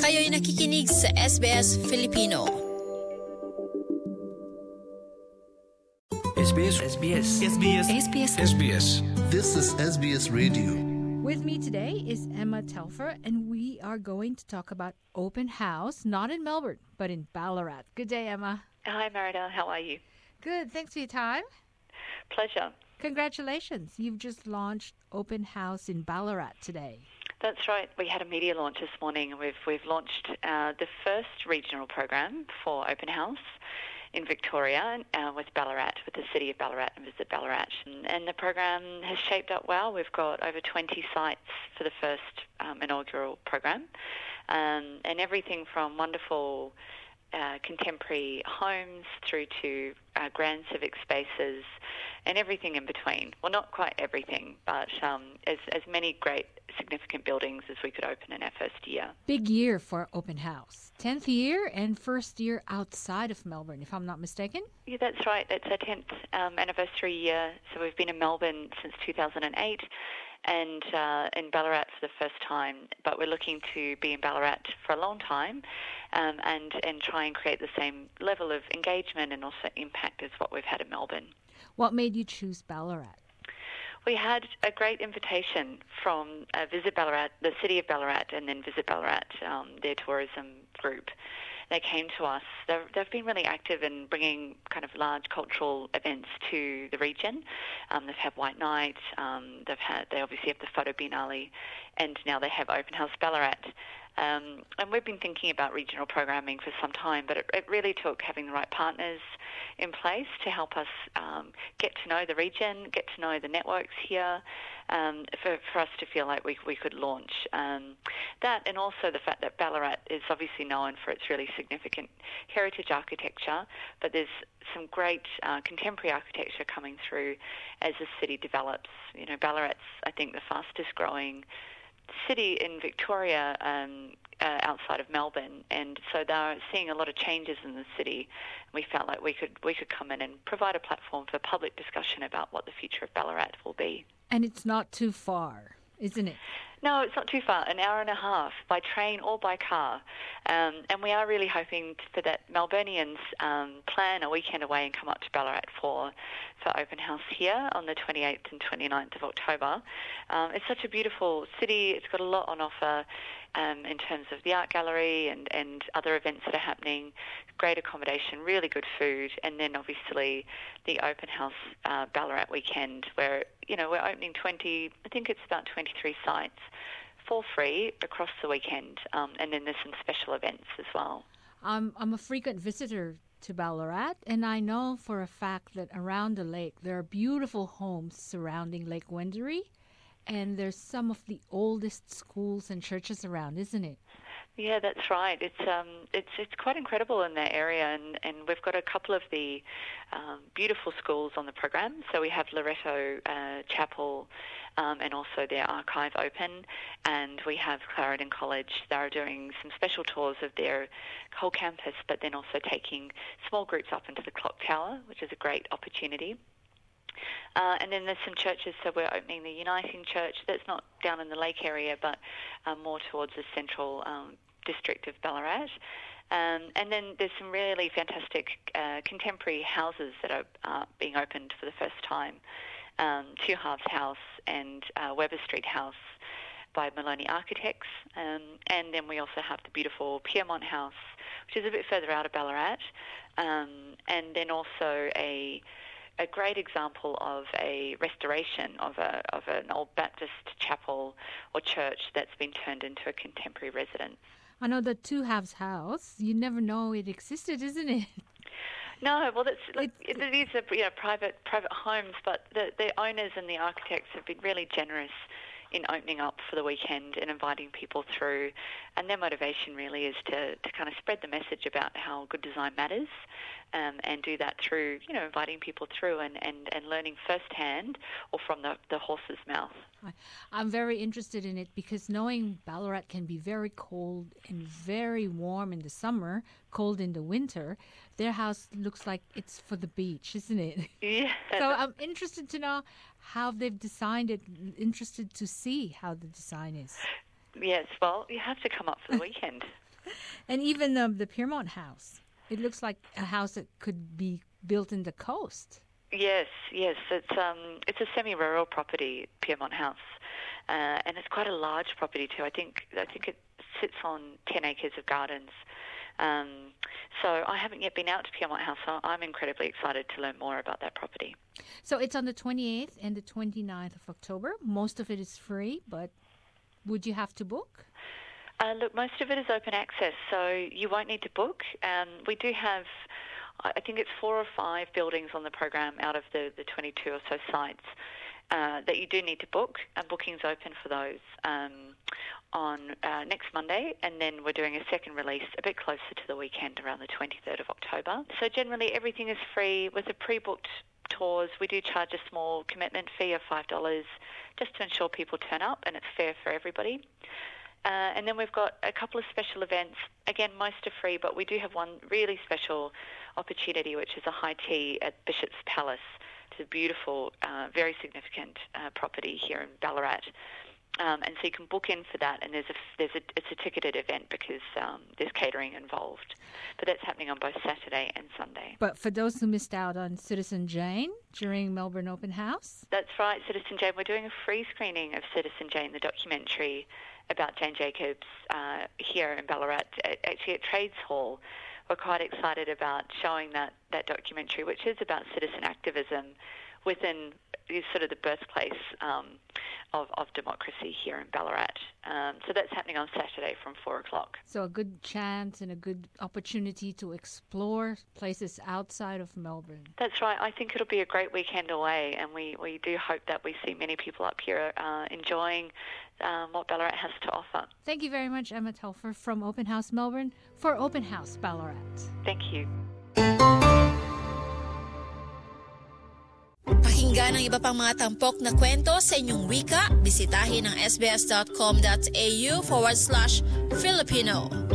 Kayo'y nakikinig sa SBS Filipino. SBS. This is SBS Radio. With me today is Emma Telfer, and we are going to talk about open house, not in Melbourne, but in Ballarat. Good day, Emma. Hi, Merida. How are you? Good. Thanks for your time. Pleasure. Congratulations. You've just launched open house in Ballarat today. That's right. We had a media launch this morning, and we've launched the first regional program for open house in Victoria with Ballarat, with the City of Ballarat and Visit Ballarat. And the program has shaped up well. We've got over 20 sites for the first inaugural program, and everything from wonderful contemporary homes through to grand civic spaces and everything in between. Well, not quite everything, but as many great significant buildings as we could open in our first year. Big year for open house. 10th year and first year outside of Melbourne, if I'm not mistaken? Yeah, that's right. It's our 10th anniversary year. So we've been in Melbourne since 2008 and in Ballarat for the first time. But we're looking to be in Ballarat for a long time and try and create the same level of engagement and also impact as what we've had in Melbourne. What made you choose Ballarat? We had a great invitation from Visit Ballarat, the City of Ballarat, and then Visit Ballarat, their tourism group. They came to us. They've been really active in bringing kind of large cultural events to the region. They've had White Night. They obviously have the Photo Biennale, and now they have Open House Ballarat. And we've been thinking about regional programming for some time, but it really took having the right partners in place to help us get to know the region, get to know the networks here, for us to feel like we could launch. That, and also the fact that Ballarat is obviously known for its really significant heritage architecture, but there's some great contemporary architecture coming through as the city develops. You know, Ballarat's, I think, the fastest growing city in Victoria outside of Melbourne, and so they're seeing a lot of changes in the city. We felt like we could come in and provide a platform for public discussion about what the future of Ballarat will be. And it's not too far, isn't it? No, it's not too far, an hour and a half by train or by car. And we are really hoping for that Melburnians plan a weekend away and come up to Ballarat for open house here on the 28th and 29th of October. It's such a beautiful city. It's got a lot on offer in terms of the art gallery and other events that are happening, great accommodation, really good food, and then obviously the open house Ballarat weekend where, you know, we're opening 23 sites for free across the weekend, and then there's some special events as well. I'm a frequent visitor to Ballarat, and I know for a fact that around the lake there are beautiful homes surrounding Lake Wendouree, and there's some of the oldest schools and churches around, isn't it? Yeah, that's right. It's quite incredible in that area, and we've got a couple of the beautiful schools on the program. So we have Loreto Chapel and also their archive open, and we have Clarendon College. They're doing some special tours of their whole campus, but then also taking small groups up into the clock tower, which is a great opportunity. And then there's some churches, so we're opening the Uniting Church that's not down in the lake area, but more towards the central district of Ballarat. And then there's some really fantastic contemporary houses that are being opened for the first time. Two Halves House and Weber Street House by Maloney Architects. And then we also have the beautiful Piermont House, which is a bit further out of Ballarat. And then also a great example of a restoration of an old Baptist chapel or church that's been turned into a contemporary residence. I know the Two Halves House. You never know it existed, isn't it? No, well, these are private homes, but the owners and the architects have been really generous in opening up for the weekend and inviting people through. And their motivation really is to kind of spread the message about how good design matters, and do that through, you know, inviting people through and learning firsthand or from the horse's mouth. I'm very interested in it because knowing Ballarat can be very cold and very warm in the summer, cold in the winter, their house looks like it's for the beach, isn't it? Yeah. So I'm interested to know how they've designed it, interested to see how the design is. Yes, well, you have to come up for the weekend. And even the Piermont House. It looks like a house that could be built in the coast. Yes. It's a semi-rural property, Piermont House, and it's quite a large property too. I think it sits on 10 acres of gardens. So I haven't yet been out to Piermont House, so I'm incredibly excited to learn more about that property. So it's on the 28th and the 29th of October. Most of it is free, but would you have to book? Look, most of it is open access, so you won't need to book. We do have, I think it's 4 or 5 buildings on the program out of the 22 or so sites that you do need to book, and booking's open for those on next Monday, and then we're doing a second release a bit closer to the weekend around the 23rd of October. So generally everything is free. With the pre-booked tours, we do charge a small commitment fee of $5 just to ensure people turn up and it's fair for everybody. And then we've got a couple of special events. Again, most are free, but we do have one really special opportunity, which is a high tea at Bishop's Palace. It's a beautiful, very significant property here in Ballarat. And so you can book in for that, and it's a ticketed event because there's catering involved. But that's happening on both Saturday and Sunday. But for those who missed out on Citizen Jane during Melbourne Open House? That's right, Citizen Jane. We're doing a free screening of Citizen Jane, the documentary about Jane Jacobs here in Ballarat, actually at Trades Hall. We're quite excited about showing that documentary, which is about citizen activism within sort of the birthplace of democracy here in Ballarat. So that's happening on Saturday from 4 o'clock. So a good chance and a good opportunity to explore places outside of Melbourne. That's right. I think it'll be a great weekend away, and we do hope that we see many people up here enjoying what Ballarat has to offer. Thank you very much, Emma Telfer from Open House Melbourne for Open House Ballarat. Thank you. Pakinggan ang iba pang mga tampok na kwento sa inyong wika. Bisitahin ang sbs.com.au/Filipino.